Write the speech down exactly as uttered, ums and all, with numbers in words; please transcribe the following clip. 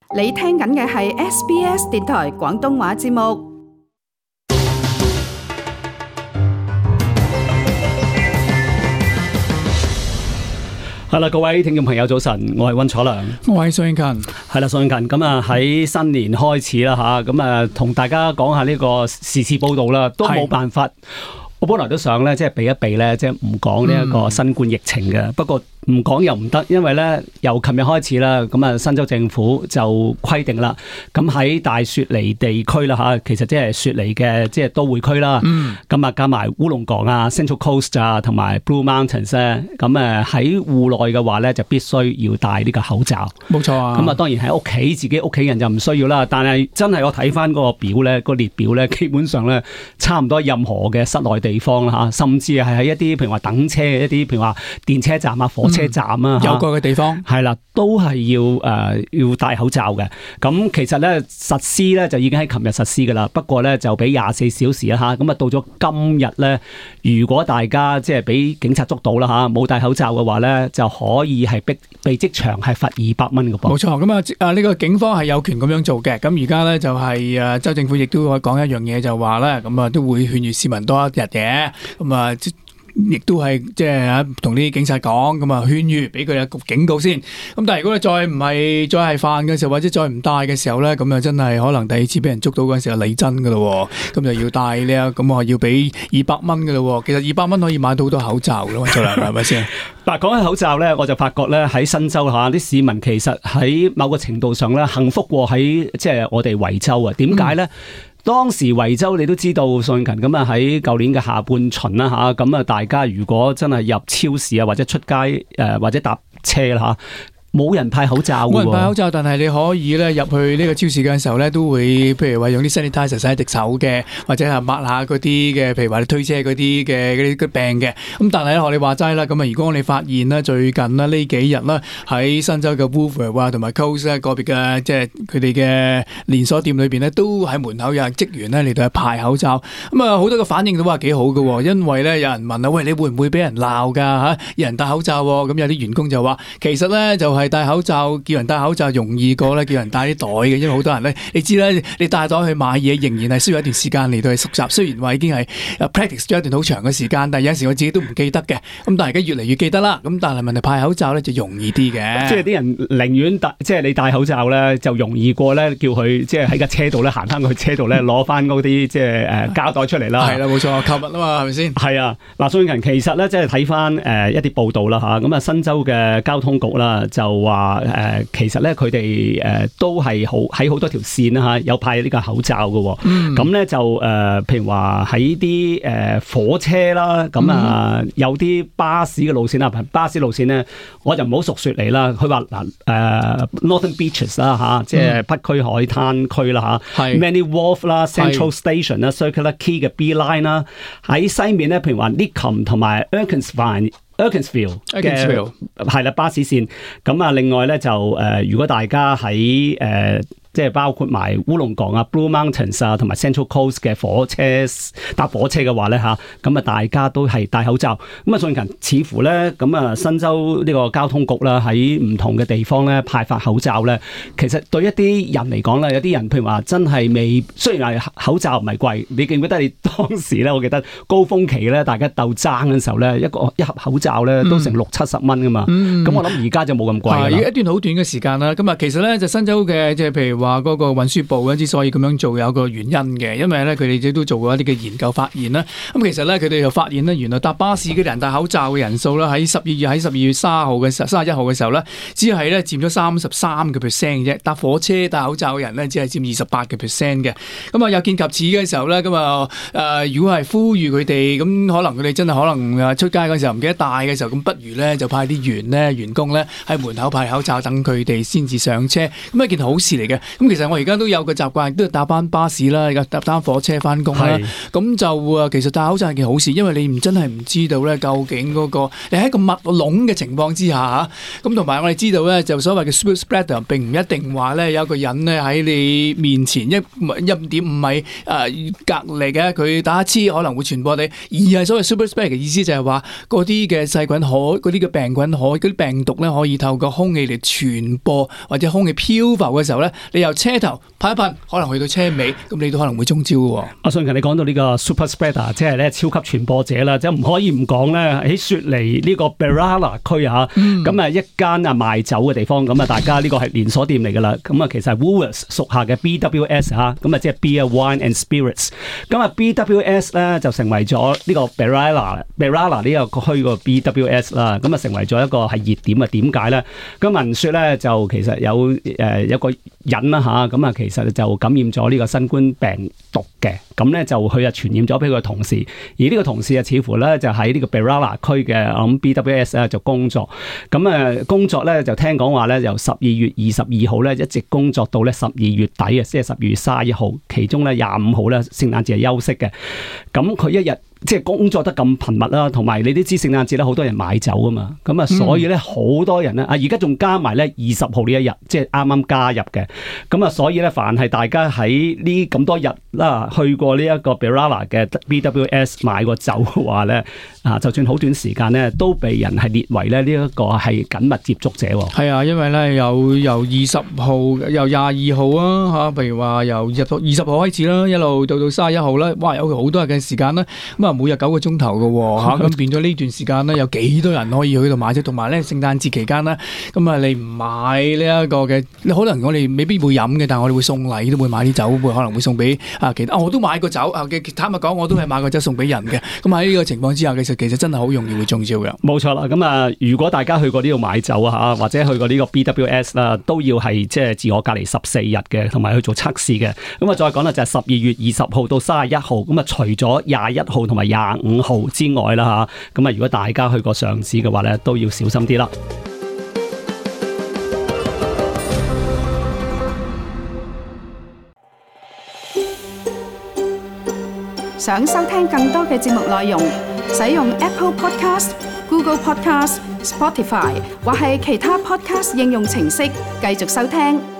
你聽緊嘅係 S B S 電台廣東話節目。 係啦，各位聽眾朋友早晨，我係溫楚良， 我係宋慶勤。 係啦，宋慶勤咁啊喺新年開始啦吓，咁啊同大家講下呢個時事報道啦，都冇辦法。我本來都想咧，即係避一避咧，即係唔講呢一個新冠疫情嘅，嗯、不過唔講又唔得，因為咧由琴日開始啦，咁啊新州政府就規定啦，咁喺大雪梨地區啦吓，其實即係雪梨嘅即係都會區啦，咁啊、嗯、加埋烏龍港啊、Central Coast 啊同埋 Blue Mountains 咧，咁誒喺戶內嘅話咧就必須要戴呢個口罩。 冇錯啊。 咁啊當然喺屋企自己屋企人就唔需要啦，但係真係我睇翻嗰個表咧，個列表咧，基本上咧差唔多任何嘅室內地方啦吓，甚至係喺一啲譬如話等車嘅一啲譬如話電車站啊、火車站啊、嗯、 有個嘅地方係啦，都係要誒、呃、要戴口罩嘅。咁其實咧實施咧就已經喺琴日實施噶啦，不過咧就俾廿四小時啦吓。咁啊到咗今日咧，如果大家即係俾警察捉到啦吓，冇戴口罩嘅話咧，就可以係逼被即場係罰二百蚊嘅噃。 冇錯，咁啊啊呢個警方係有權咁樣做嘅。咁而家咧就係誒州政府亦都講一樣嘢，就話咧咁啊都會勸喻市民多一日嘅。咁啊，亦都係即係同啲警察講，咁啊勸喻，俾佢一個警告先。咁但係如果你再唔係再係犯嘅時候，或者再唔戴嘅時候咧，咁啊真係可能第二次俾人捉到嗰陣時候係你真噶咯，咁就要戴呢，咁我要俾二百蚊噶咯。其實二百蚊可以買到好多口罩噶嘛，係咪先？ 嗱，講起口罩咧，我就發覺咧喺新州嚇啲市民其實喺某個程度上咧幸福過喺即係我哋維州啊。點解咧？嗯當時維州你都知道，宋慶勤咁啊喺舊年嘅下半旬啦嚇，咁啊大家如果真係入超市啊或者出街誒或者搭車啦嚇，冇人派口罩嘅喎。 冇人派口罩，但係你可以咧入去呢個超市嘅時候咧，都會譬如話用啲 sanitizer 洗隻手嘅，或者係抹下嗰啲嘅，譬如話你推車嗰啲嘅嗰啲病嘅。咁但係咧學你話齋啦，咁啊如果我哋發現咧最近咧呢幾日啦喺新州嘅 Woolworths 啊同埋 Coles 咧個別嘅即係佢哋嘅連鎖店裏邊咧，都喺門口有人職員咧嚟到去派口罩。咁啊好多嘅反應都話幾好嘅，因為咧有人問啊，喂，你會唔會俾人鬧㗎嚇？有人戴口罩喎，咁有啲員工就話其實咧就係戴口罩，叫人戴口罩容易過咧叫人帶啲袋嘅，因為好多人咧，你知啦，你帶袋去買嘢仍然係需要一段時間嚟到去熟習。雖然話已經係 practice 咗一段好長嘅時間，但係有陣時我自己都唔記得嘅。咁但係而家越嚟越記得啦。咁但係問題派口罩咧就容易啲嘅。即係啲人寧願戴，即係你戴口罩咧就容易過咧，叫佢即係喺架車度咧行翻去車度咧攞翻嗰啲即係誒膠袋出嚟啦。係啦，冇錯，購物啊嘛，係咪先？係啊，嗱，宋慶勤其實咧即係睇翻誒一啲報道啦嚇，咁啊新州嘅交通局啦就話。誒、呃，其實咧，佢哋誒都係好喺好多條線啦嚇，有派呢個口罩嘅。咁咧、嗯、就誒、呃，譬如話喺啲誒火車啦，咁啊、嗯、有啲巴士嘅路線啦，巴士路線咧，我就唔好熟雪梨啦。佢話嗱誒 Northern Beaches 啦嚇，即係北區海灘區啦嚇，Manly Wharf 啦、Central Station 啦、Circular Quay 嘅 B Line 啦，喺西面咧，譬如話 Nicum 同埋 Erkensville。Erkensville 嘅係啦巴士線，咁啊另外咧就誒、呃，如果大家喺誒。呃即係包括埋烏龍港啊、Blue Mountains 啊，同埋 Central Coast 嘅火車搭火車嘅話咧嚇，咁啊大家都係戴口罩。咁啊，最近似乎咧，咁啊新州呢個交通局啦，喺唔同嘅地方咧派發口罩咧，其實對一啲人嚟講咧，有啲人譬如話真係未，雖然係口罩唔係貴，你記唔記得你當時咧？我記得高峰期咧，大家鬥爭嘅時候咧，一個一盒口罩咧都成六七十蚊噶嘛。咁、嗯、我諗而家就冇咁貴啦。係一段好短嘅時間啦。咁啊，其實咧就新州嘅即係譬如話。話嗰個運輸部咧之所以咁樣做有個原因嘅，因為咧佢哋都做過一啲嘅研究發現啦。咁其實咧佢哋又發現咧，原來搭巴士嘅人戴口罩嘅人數咧喺十二月喺十二月三十號嘅時候，三十一號嘅時候咧，只係咧佔咗三十三個 percent 嘅啫。搭火車戴口罩嘅人咧，只係佔二十八個 percent 嘅。咁啊，有見及此嘅時候咧，咁啊誒，如果係呼籲佢哋，咁可能佢哋真係可能誒出街嗰時候唔記得戴嘅時候，咁不如咧就派啲員咧員工咧喺門口派口罩，等佢哋先至上車。咁一件好事嚟嘅。 咁其實我而家都有個習慣，都要搭班巴士啦，而家搭班火車翻工啦。咁就啊，其實戴口罩係件好事，因為你唔真係唔知道咧，究竟嗰、那個你喺個密籠嘅情況之下嚇，咁同埋我哋知道咧，就所謂嘅 super spreader 並唔一定話咧有一個人咧喺你面前一一點五米誒、呃、隔離嘅，佢打乞嗤可能會傳播你，而係所謂 super spreader 嘅意思就係話嗰啲嘅細菌可嗰啲嘅病菌可嗰啲病毒咧可以透過空氣嚟傳播，或者空氣漂浮嘅時候咧，你由車頭噴一噴，可能去到車尾，咁你都可能會中招嘅。 阿信勤，你講到呢個 super spreader， 即係咧超級傳播者啦，即係唔可以唔講咧喺雪梨呢個 Berala 區嚇，咁啊、嗯、一間啊賣酒嘅地方，咁啊大家呢個係連鎖店嚟㗎啦，咁啊其實係 Woolworths 屬下嘅 B W S 嚇，咁啊即係 Beer Wine and Spirits， 咁啊 B W S 咧就成為咗呢個 Berala Berala 呢個區個 B W S 啦，咁啊成為咗一個係熱點啊？點解咧？咁聞説咧就其實有誒一個人啦嚇，咁啊其實就感染咗呢個新冠病毒嘅，咁咧就佢啊傳染咗俾佢同事，而呢個同事啊似乎咧就喺呢個 Berala 區嘅我諗 B W S 咧就工作，咁啊工作咧就聽講話咧由十二月二十二號咧一直工作到咧十二月底啊，即係十二月三十一號，其中咧廿五號咧聖誕節係休息嘅，咁佢一日即係工作得咁頻密啦，同埋你都知聖誕節咧好多人買酒啊嘛，咁啊所以咧好多人咧啊而家仲加埋咧二十號呢一日，即係啱啱加入嘅，咁啊所以咧凡係大家喺呢咁多日啦去過呢一個 Berala 嘅 B W S 買過酒嘅話咧，啊就算好短時間咧都被人係列為咧呢一個係緊密接觸者。 係啊，因為咧有由二十號由廿二號啊嚇，譬如話由入到二十號開始啦，一路到到三十一號啦，哇有好多日嘅時間啦，咁啊每日九個鐘頭嘅喎嚇，咁變咗呢段時間咧有幾多人可以去度買啫？同埋咧聖誕節期間咧，咁啊你唔買呢一個嘅，你可能我哋未必會飲嘅，但係我哋會送禮，都會買啲酒，會可能會送俾啊其他、啊。我都買過酒啊，坦白講我都係買過酒送俾人嘅。咁喺呢個情況之下，其實其實真係好容易會中招嘅。 冇錯啦，咁啊如果大家去過呢度買酒啊嚇，或者去過呢個 B W S 啦，都要係即係自我隔離十四日嘅，同埋去做測試嘅。咁啊再講啦，就係十二月二十號到三十一號，咁啊除咗廿一號同埋廿五號之外啦嚇，咁啊如果大家去過上市嘅話咧，都要小心啲啦。 想收聽更多嘅節目內容，使用 Apple Podcast、Google Podcast、Spotify 或係其他 Podcast 應用程式繼續收聽。